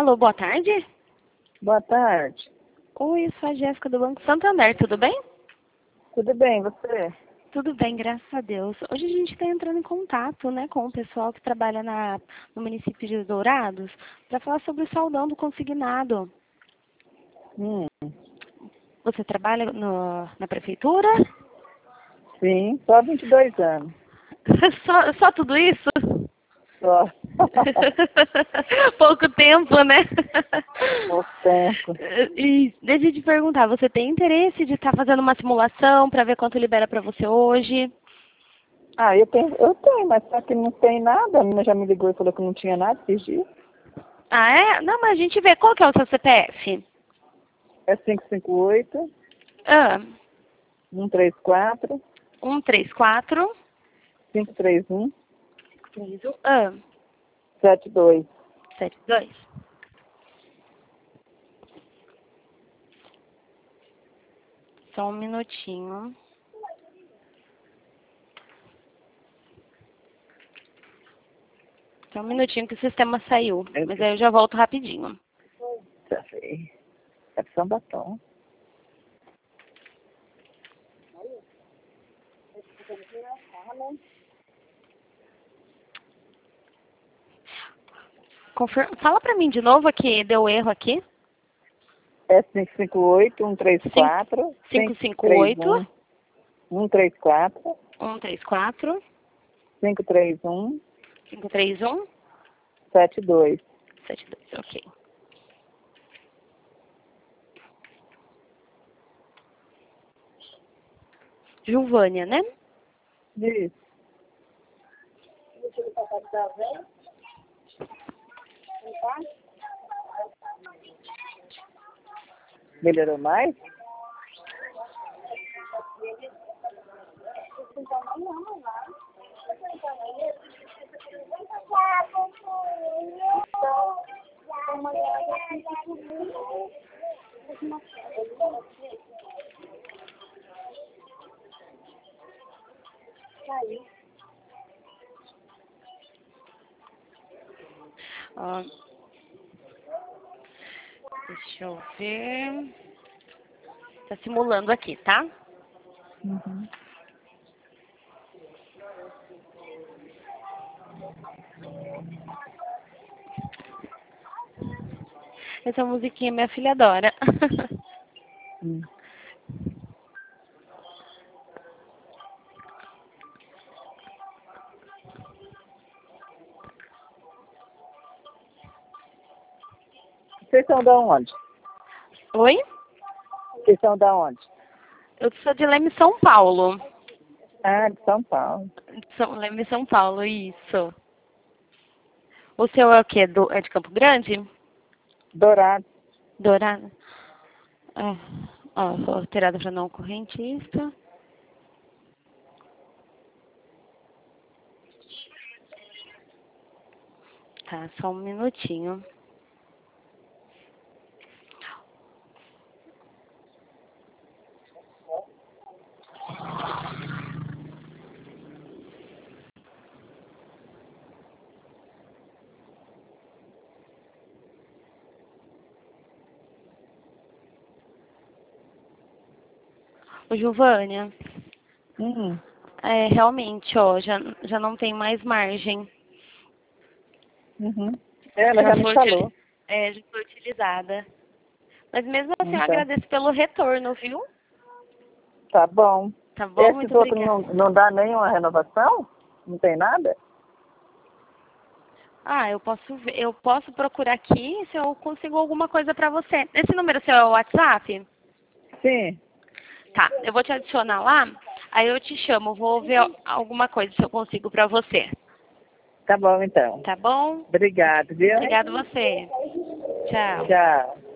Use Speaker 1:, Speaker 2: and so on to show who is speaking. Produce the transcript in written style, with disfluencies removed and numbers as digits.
Speaker 1: Alô, boa tarde.
Speaker 2: Boa tarde.
Speaker 1: Oi, eu sou a Jéssica do Banco Santander, tudo bem?
Speaker 2: Tudo bem, você?
Speaker 1: Tudo bem, graças a Deus. Hoje a gente está entrando em contato, né, com o pessoal que trabalha no município de Dourados para falar sobre o saldão do consignado.
Speaker 2: Hum,
Speaker 1: Você trabalha na prefeitura?
Speaker 2: sim, só 22 anos.
Speaker 1: Só tudo isso?
Speaker 2: Só.
Speaker 1: Pouco tempo, né?
Speaker 2: Pouco tempo.
Speaker 1: E deixa eu te perguntar, você tem interesse de estar fazendo uma simulação para ver quanto libera para você hoje?
Speaker 2: Ah, eu tenho, mas só que não tem nada. A menina já me ligou e falou que não tinha nada esses dias.
Speaker 1: Ah, é? Não, mas a gente vê. Qual que é o seu CPF?
Speaker 2: É 558
Speaker 1: Ah,
Speaker 2: 134
Speaker 1: 134
Speaker 2: 531
Speaker 1: 31 ah,
Speaker 2: 72.
Speaker 1: 72. Só um minutinho. Só um minutinho que o sistema saiu. Mas aí eu já volto rapidinho.
Speaker 2: Já sei. É de São Batom.
Speaker 1: Fala pra mim de novo que deu erro aqui.
Speaker 2: É 558 134
Speaker 1: 558
Speaker 2: 134
Speaker 1: 134
Speaker 2: 531
Speaker 1: 531
Speaker 2: 72.
Speaker 1: 72. Ok. Gilvânia, né?
Speaker 2: Isso. Melhorou mais?
Speaker 1: Ó, deixa eu ver. Tá simulando aqui, tá?
Speaker 2: Uhum.
Speaker 1: Essa musiquinha minha filha adora.
Speaker 2: Hum. Vocês são da onde?
Speaker 1: Oi?
Speaker 2: Vocês são da onde?
Speaker 1: Eu sou de Leme, São Paulo.
Speaker 2: Ah, de São Paulo.
Speaker 1: Leme, São Paulo, isso. O seu é o quê? É de Campo Grande?
Speaker 2: Dourado.
Speaker 1: Dourado? Ah, ó, foi alterado para não correntista. Tá, só um minutinho. Ô, Giovânia,
Speaker 2: Hum.
Speaker 1: realmente, ó, já não tem mais margem.
Speaker 2: Uhum. Ela já me falou.
Speaker 1: Já foi utilizada. Mas mesmo assim, eu
Speaker 2: Então,
Speaker 1: agradeço pelo retorno, viu?
Speaker 2: tá bom.
Speaker 1: Tá bom?
Speaker 2: Esses
Speaker 1: Muito
Speaker 2: outros
Speaker 1: obrigada.
Speaker 2: não dá nenhuma renovação? Não tem nada?
Speaker 1: Ah, eu posso procurar aqui se eu consigo alguma coisa pra você. Esse número seu é o WhatsApp?
Speaker 2: Sim.
Speaker 1: Tá, eu vou te adicionar lá, aí eu te chamo, vou ver alguma coisa se eu consigo pra você.
Speaker 2: Tá bom, então.
Speaker 1: Tá bom?
Speaker 2: Obrigado, viu?
Speaker 1: Obrigada a você. Tchau.
Speaker 2: Tchau.